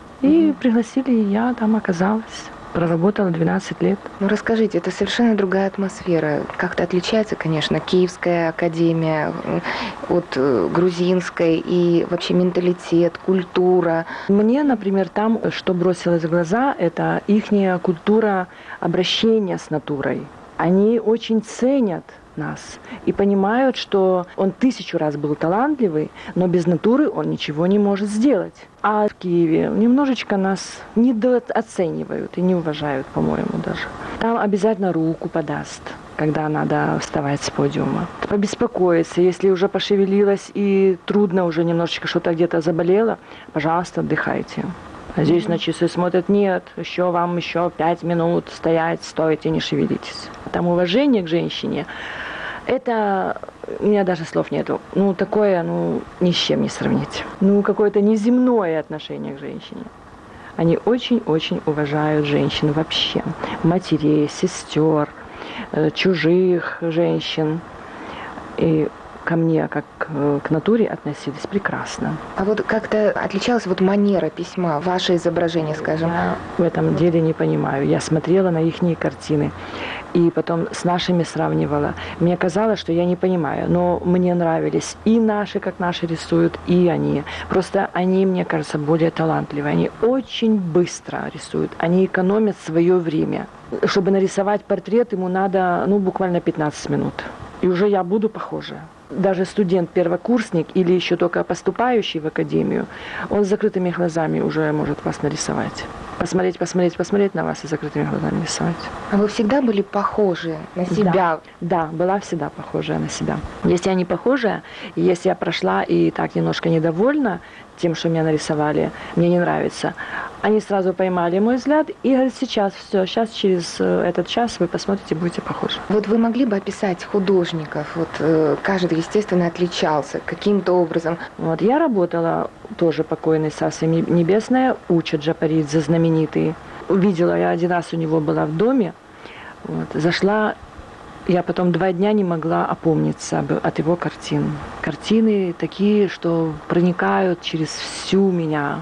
И пригласили, и я там оказалась. Проработала 12 лет. Ну расскажите, это совершенно другая атмосфера. Как-то отличается, конечно, Киевская академия от грузинской, и вообще менталитет, культура. Мне, например, там, что бросилось в глаза, это ихняя культура обращения с натурой. Они очень ценят нас и понимают, что он 1000 раз был талантливый, но без натуры он ничего не может сделать. А в Киеве немножечко нас недооценивают и не уважают, по-моему, даже. Там обязательно руку подаст, когда надо вставать с подиума. Побеспокоиться, если уже пошевелилась и трудно, уже немножечко что-то где-то заболело, пожалуйста, отдыхайте. А здесь на часы смотрят, нет, вам еще 5 минут стоять, стойте, не шевелитесь. Там уважение к женщине, это, у меня даже слов нету, такое, ни с чем не сравнить. Какое-то неземное отношение к женщине. Они очень-очень уважают женщин вообще, матерей, сестер, чужих женщин. И ко мне, как к натуре, относились прекрасно. А вот как-то отличалась вот манера письма, ваше изображение, скажем? Я в этом деле не понимаю. Я смотрела на ихние картины и потом с нашими сравнивала. Мне казалось, что я не понимаю, но мне нравились и наши, как наши рисуют, и они. Просто они, мне кажется, более талантливые. Они очень быстро рисуют, они экономят свое время. Чтобы нарисовать портрет, ему надо, буквально 15 минут. И уже я буду похожа. Даже студент-первокурсник или еще только поступающий в академию, он с закрытыми глазами уже может вас нарисовать. Посмотреть на вас и с закрытыми глазами рисовать. А вы всегда были похожи на себя? Да, была всегда похожая на себя. Если я не похожая, если я прошла и так немножко недовольна тем, что меня нарисовали, мне не нравится, они сразу поймали мой взгляд и говорят, сейчас через этот час вы посмотрите, будете похожи. Вот вы могли бы описать художников? Вот каждый, естественно, отличался каким-то образом. Вот я работала, тоже покойный Царство Небесное, Уча Джапаридзе, знаменитый. Увидела, я один раз у него была в доме, зашла, я потом 2 дня не могла опомниться от его картин. Картины такие, что проникают через всю меня.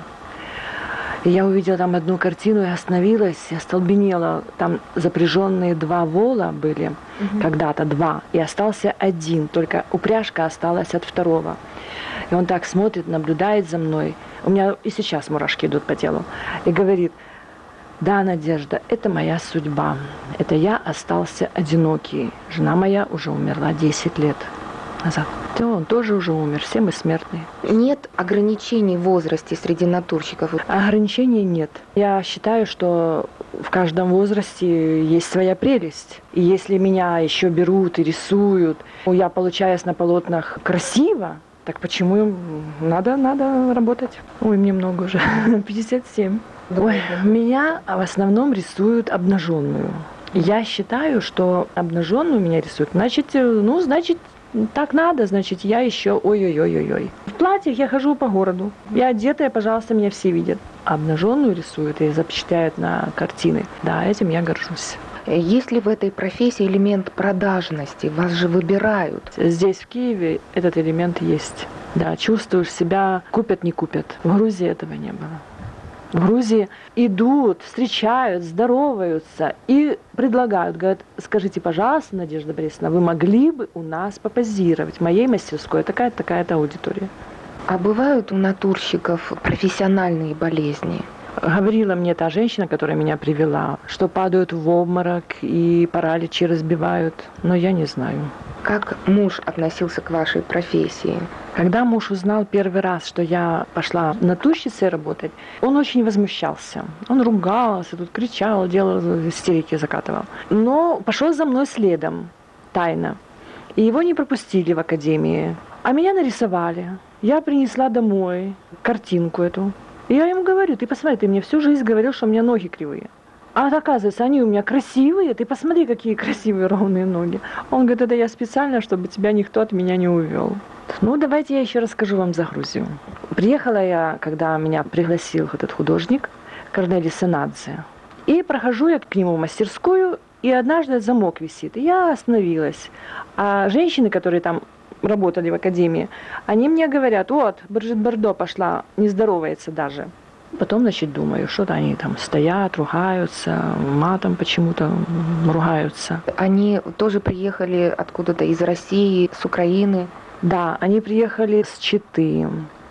И я увидела там одну картину и остановилась, и остолбенела. Там запряженные 2 вола были, когда-то 2, и остался 1, только упряжка осталась от 2. И он так смотрит, наблюдает за мной. У меня и сейчас мурашки идут по телу. И говорит: да, Надежда, это моя судьба. Это я остался одинокий. Жена моя уже умерла 10 лет назад. И он тоже уже умер, все мы смертные. Нет ограничений в возрасте среди натурщиков? Ограничений нет. Я считаю, что в каждом возрасте есть своя прелесть. И если меня еще берут и рисуют, я получаюсь на полотнах красиво, так почему надо работать? Ой, мне много уже, 57. Ой, меня в основном рисуют обнаженную. Я считаю, что обнаженную меня рисуют, значит, так надо, значит, я еще ой-ой-ой-ой-ой. В платьях я хожу по городу. Я одетая, пожалуйста, меня все видят. Обнаженную рисуют и запечатляют на картины. Да, этим я горжусь. Есть ли в этой профессии элемент продажности? Вас же выбирают. Здесь, в Киеве, этот элемент есть. Да, чувствуешь себя, купят, не купят. В Грузии этого не было. В Грузии идут, встречают, здороваются и предлагают, говорят: скажите, пожалуйста, Надежда Борисовна, вы могли бы у нас попозировать в моей мастерской, такая-то аудитория. А бывают у натурщиков профессиональные болезни? Говорила мне та женщина, которая меня привела, что падают в обморок и параличи разбивают, но я не знаю. Как муж относился к вашей профессии? Когда муж узнал первый раз, что я пошла натурщицей работать, он очень возмущался. Он ругался, тут кричал, делал истерики, закатывал. Но пошел за мной следом, тайно. И его не пропустили в академии. А меня нарисовали. Я принесла домой картинку эту. И я ему говорю: ты посмотри, ты мне всю жизнь говорил, что у меня ноги кривые. А оказывается, они у меня красивые. Ты посмотри, какие красивые ровные ноги. Он говорит: это я специально, чтобы тебя никто от меня не увел. Давайте я еще расскажу вам за Грузию. Приехала я, когда меня пригласил этот художник, Корнелий Сенадзе. И прохожу я к нему в мастерскую, и однажды замок висит. И я остановилась. А женщины, которые там работали в академии, они мне говорят: вот, Брижит Бардо пошла, не здоровается даже. Потом, думаю, что-то они там стоят, ругаются, матом почему-то ругаются. Они тоже приехали откуда-то из России, с Украины? Да, они приехали с Читы,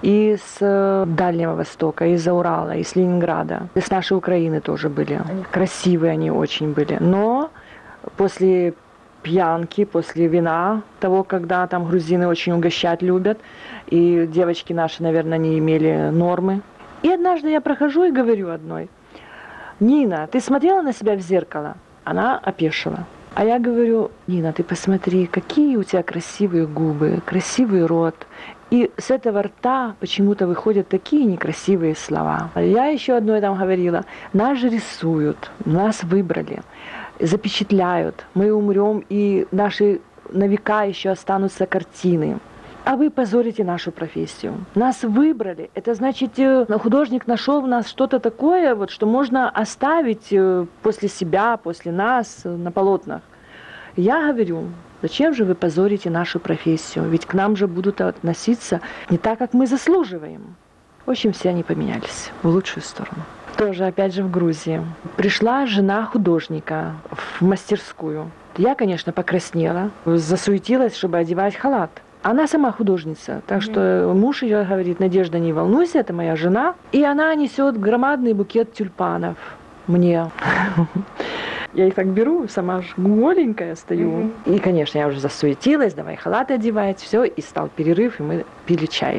из Дальнего Востока, из Урала, из Ленинграда. И с нашей Украины тоже были. Красивые они очень были. Но после пьянки, после вина, того, когда там грузины очень угощать любят, и девочки наши, наверное, не имели нормы. И однажды я прохожу и говорю одной: Нина, ты смотрела на себя в зеркало? Она опешила. А я говорю: Нина, ты посмотри, какие у тебя красивые губы, красивый рот. И с этого рта почему-то выходят такие некрасивые слова. Я еще одной там говорила: нас же рисуют, нас выбрали, запечатляют, мы умрем, и наши на века еще останутся картины. А вы позорите нашу профессию. Нас выбрали. Это значит, художник нашел в нас что-то такое, что можно оставить после себя, после нас на полотнах. Я говорю: Зачем же вы позорите нашу профессию? Ведь к нам же будут относиться не так, как мы заслуживаем. В общем, все они поменялись в лучшую сторону. Тоже, опять же, в Грузии. Пришла жена художника в мастерскую. Я, конечно, покраснела, засуетилась, чтобы одевать халат. Она сама художница, так что муж ее говорит: Надежда, не волнуйся, это моя жена. И она несет громадный букет тюльпанов мне. Я их так беру, сама же голенькая стою. И, конечно, я уже засуетилась, давай халат одевать, все, и стал перерыв, и мы пили чай.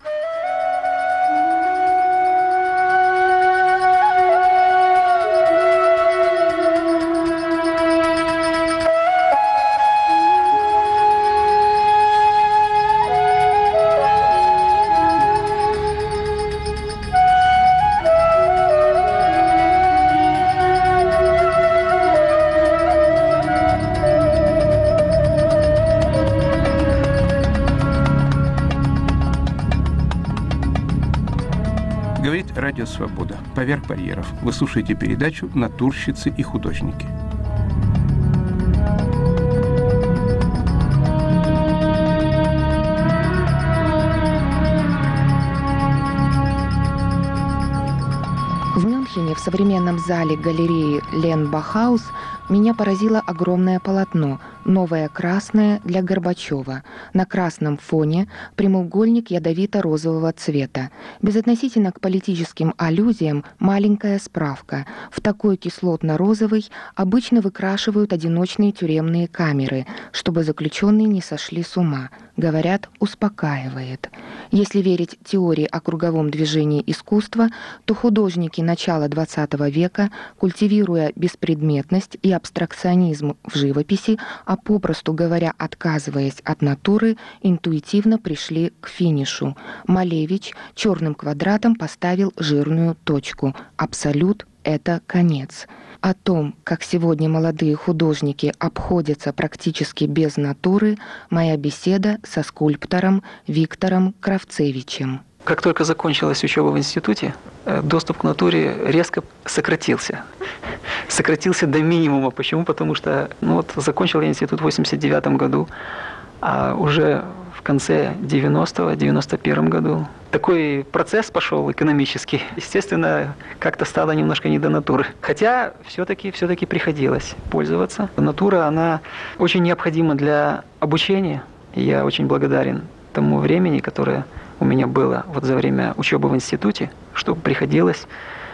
Говорит Радио Свобода. Поверх барьеров. Вы слушаете передачу «Натурщицы и художники». В Мюнхене в современном зале галереи Лен Бахаус меня поразило огромное полотно, новое красное для Горбачева. На красном фоне прямоугольник ядовито-розового цвета. Безотносительно к политическим аллюзиям маленькая справка. В такой кислотно-розовый обычно выкрашивают одиночные тюремные камеры, чтобы заключенные не сошли с ума. Говорят, успокаивает. Если верить теории о круговом движении искусства, то художники начала XX века, культивируя беспредметность и абстракционизм в живописи, а попросту говоря, отказываясь от натуры, интуитивно пришли к финишу. Малевич черным квадратом поставил жирную точку. Абсолют — это конец. О том, как сегодня молодые художники обходятся практически без натуры, моя беседа со скульптором Виктором Кравцевичем. Как только закончилась учеба в институте, доступ к натуре резко сократился. Сократился до минимума. Почему? Потому что закончил я институт в 1989 году, а уже в конце 90-го, 91 году такой процесс пошел экономический. Естественно, как-то стало немножко не до натуры. Хотя все-таки приходилось пользоваться. Натура, она очень необходима для обучения. И я очень благодарен тому времени, которое у меня было за время учебы в институте, что приходилось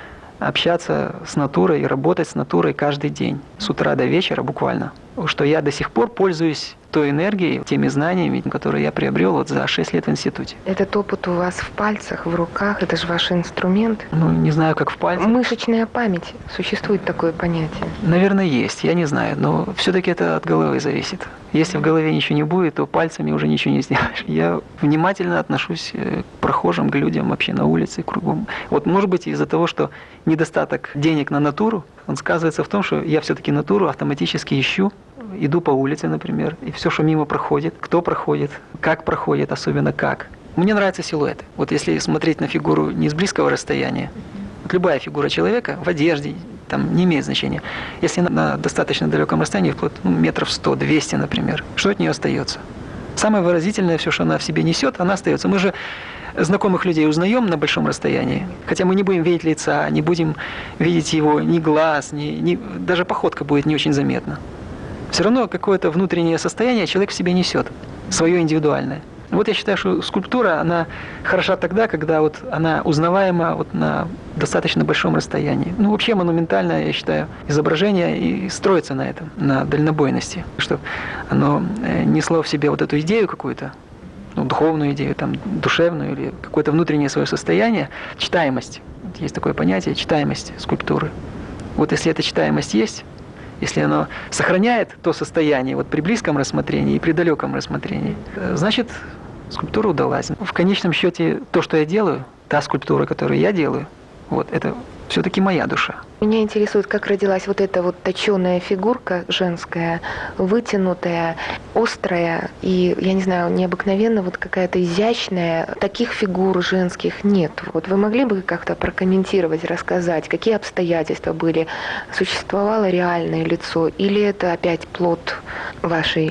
общаться с натурой и работать с натурой каждый день, с утра до вечера буквально. Что я до сих пор пользуюсь той энергией, теми знаниями, которые я приобрел за 6 лет в институте. Этот опыт у вас в пальцах, в руках, это же ваш инструмент? Не знаю, как в пальцах. Мышечная память, существует такое понятие? Наверное, есть, я не знаю, но все-таки это от головы зависит. Если в голове ничего не будет, то пальцами уже ничего не сделаешь. Я внимательно отношусь к прохожим, к людям вообще на улице, кругом. Может быть, из-за того, что недостаток денег на натуру, он сказывается в том, что я все-таки натуру автоматически ищу. Иду по улице, например, и все, что мимо проходит, кто проходит, как проходит, особенно как. Мне нравятся силуэты. Если смотреть на фигуру не с близкого расстояния, любая фигура человека в одежде не имеет значения. Если на достаточно далеком расстоянии, вплоть метров 100-200, например, что от нее остается? Самое выразительное, все, что она в себе несет, она остается. Мы же знакомых людей узнаем на большом расстоянии, хотя мы не будем видеть лица, не будем видеть его ни глаз, даже походка будет не очень заметна. Все равно какое-то внутреннее состояние человек в себе несет, свое индивидуальное. Я считаю, что скульптура, она хороша тогда, когда она узнаваема на достаточно большом расстоянии. Вообще монументальное, я считаю, изображение и строится на этом, на дальнобойности. Чтобы оно несло в себе эту идею какую-то, духовную идею, душевную или какое-то внутреннее свое состояние, читаемость. Есть такое понятие, читаемость скульптуры. Если эта читаемость есть, если оно сохраняет то состояние при близком рассмотрении и при далеком рассмотрении, значит, скульптура удалась. В конечном счете, то, что я делаю, та скульптура, которую я делаю, это все-таки моя душа. Меня интересует, как родилась эта точеная фигурка женская, вытянутая, острая и, я не знаю, необыкновенно какая-то изящная. Таких фигур женских нет. Вы могли бы как-то прокомментировать, рассказать, какие обстоятельства были? Существовало реальное лицо или это опять плод вашей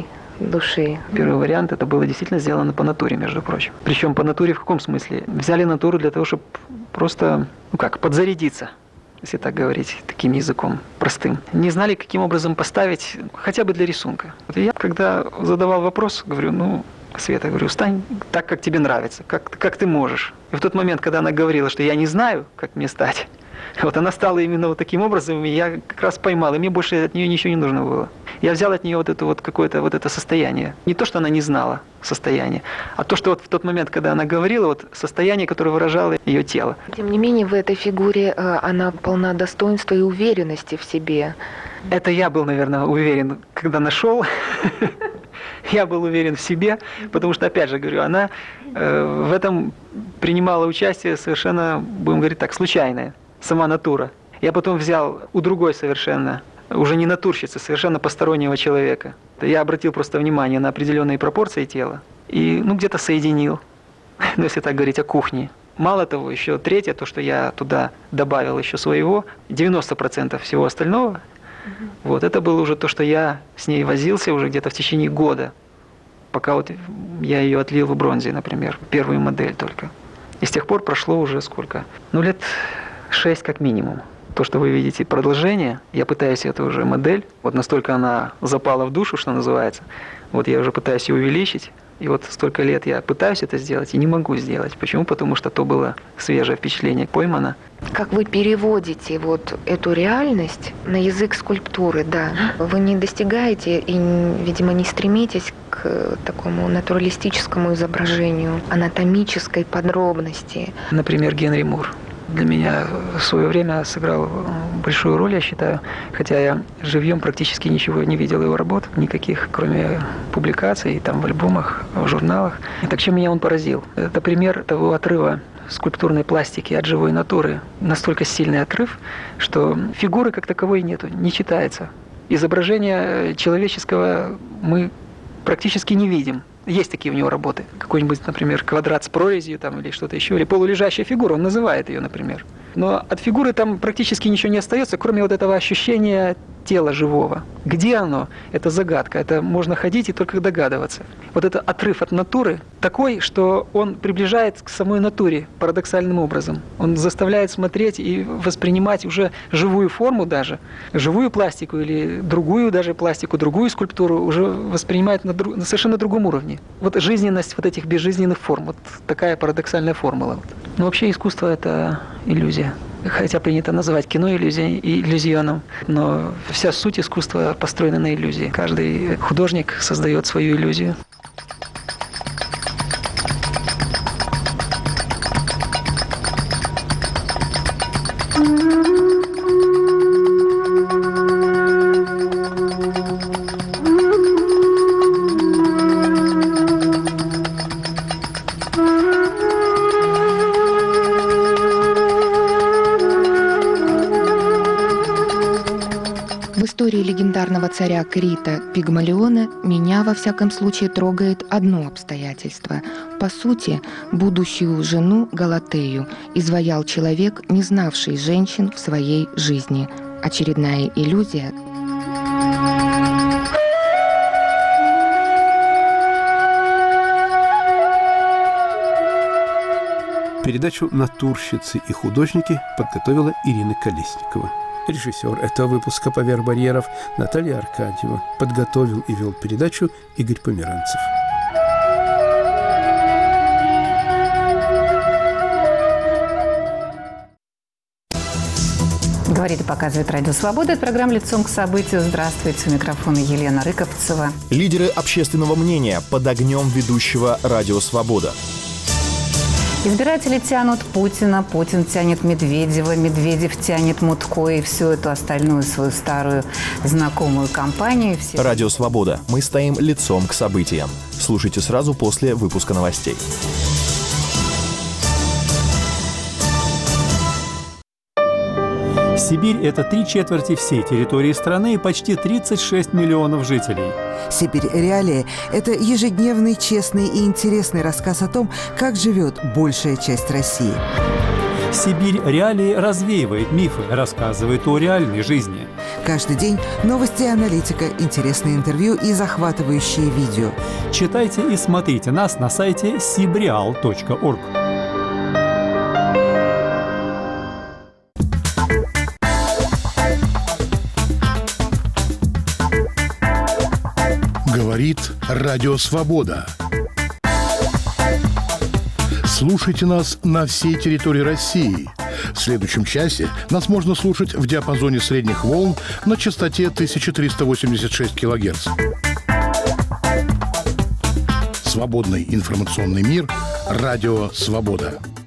души. Первый вариант, это было действительно сделано по натуре, между прочим. Причем по натуре в каком смысле? Взяли натуру для того, чтобы просто, подзарядиться, если так говорить, таким языком простым. Не знали, каким образом поставить, хотя бы для рисунка. Вот я, когда задавал вопрос, говорю, Света, говорю, стань так, как тебе нравится, как ты можешь. И в тот момент, когда она говорила, что я не знаю, как мне стать, вот она стала именно вот таким образом, и я как раз поймал, и мне больше от нее ничего не нужно было. Я взял от нее вот это вот какое-то вот это состояние. Не то, что она не знала состояние, а то, что вот в тот момент, когда она говорила, вот состояние, которое выражало ее тело. Тем не менее, в этой фигуре она полна достоинства и уверенности в себе. Это я был, наверное, уверен, когда нашел. Я был уверен в себе, потому что, опять же говорю, она в этом принимала участие совершенно, будем говорить так, случайное. Сама натура. Я потом взял у другой совершенно, уже не натурщицы, совершенно постороннего человека. Я обратил просто внимание на определенные пропорции тела и, где-то соединил, если так говорить о кухне. Мало того, еще третье, то, что я туда добавил еще своего, 90% всего остального, вот это было уже то, что я с ней возился уже где-то в течение года, пока вот я ее отлил в бронзе, например, первую модель только. И с тех пор прошло уже сколько? Лет 6 как минимум. То, что вы видите продолжение, я пытаюсь эту уже модель, вот настолько она запала в душу, что называется, вот я уже пытаюсь ее увеличить, и вот столько лет я пытаюсь это сделать и не могу сделать. Почему? Потому что то было свежее впечатление поймано. Как вы переводите вот эту реальность на язык скульптуры, да? Вы не достигаете и, видимо, не стремитесь к такому натуралистическому изображению, анатомической подробности. Например, Генри Мур. Для меня в свое время сыграл большую роль, я считаю, хотя я живьем практически ничего не видел его работ, никаких, кроме публикаций, там в альбомах, в журналах. И так чем меня он поразил? Это пример того отрыва скульптурной пластики от живой натуры. Настолько сильный отрыв, что фигуры как таковой нету, не читается. Изображение человеческого мы практически не видим. Есть такие у него работы. Какой-нибудь, например, квадрат с прорезью там, или что-то еще, или полулежащая фигура, он называет ее, например. Но от фигуры там практически ничего не остается, кроме вот этого ощущения тела живого. Где оно? Это загадка. Это можно ходить и только догадываться. Вот это отрыв от натуры такой, что он приближает к самой натуре парадоксальным образом. Он заставляет смотреть и воспринимать уже живую форму даже, живую пластику или другую даже пластику, другую скульптуру уже воспринимает на совершенно другом уровне. Вот жизненность вот этих безжизненных форм, вот такая парадоксальная формула. Но вообще искусство – это иллюзия. Хотя принято называть кино иллюзионом, но вся суть искусства построена на иллюзии. Каждый художник создает свою иллюзию. В истории легендарного царя Крита Пигмалиона меня, во всяком случае, трогает одно обстоятельство. По сути, будущую жену Галатею изваял человек, не знавший женщин в своей жизни. Очередная иллюзия. Передачу «Натурщицы и художники» подготовила Ирина Колесникова. Режиссер этого выпуска «Поверх барьеров» Наталья Аркадьева. Подготовил и вел передачу Игорь Померанцев. Говорит и показывает Радио Свобода. Это программа «Лицом к событию». Здравствуйте. У микрофона Елена Рыковцева. Лидеры общественного мнения под огнем ведущего Радио Свобода. Избиратели тянут Путина, Путин тянет Медведева, Медведев тянет Мутко и всю эту остальную свою старую знакомую компанию. Радио Свобода. Мы стоим лицом к событиям. Слушайте сразу после выпуска новостей. Сибирь – это 3/4 всей территории страны и почти 36 миллионов жителей. «Сибирь. Реалии» – это ежедневный, честный и интересный рассказ о том, как живет большая часть России. «Сибирь. Реалии» развеивает мифы, рассказывает о реальной жизни. Каждый день новости и аналитика, интересные интервью и захватывающие видео. Читайте и смотрите нас на сайте sibreal.org. Говорит Радио Свобода. Слушайте нас на всей территории России. В следующем часе нас можно слушать в диапазоне средних волн на частоте 1386 кГц. Свободный информационный мир. Радио Свобода.